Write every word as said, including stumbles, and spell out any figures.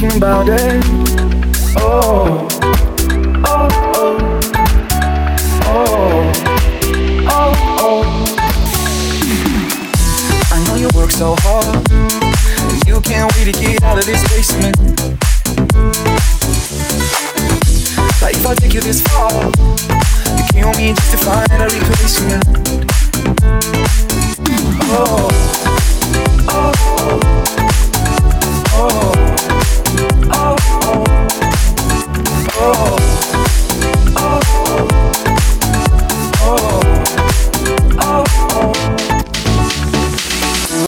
thinking about it. Oh, oh, oh, oh, oh, oh. I know you work so hard, and you can't wait to get out of this basement. But if I take you this far, you kill me just to find a replacement. Oh.